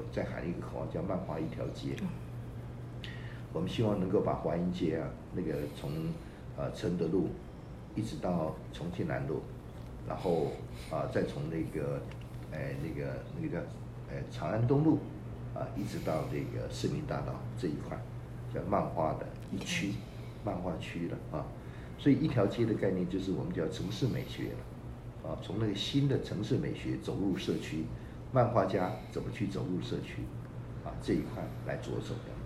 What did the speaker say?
再喊一个口号叫漫画一条街。我们希望能够把华阴街啊，那个从承德路一直到重庆南路，然后再从那个叫长安东路一直到这个市民大道这一块，叫漫画的一区，漫画区了啊。所以一条街的概念就是我们叫城市美学了从那个新的城市美学走入社区，漫画家怎么去走入社区这一块来着手的。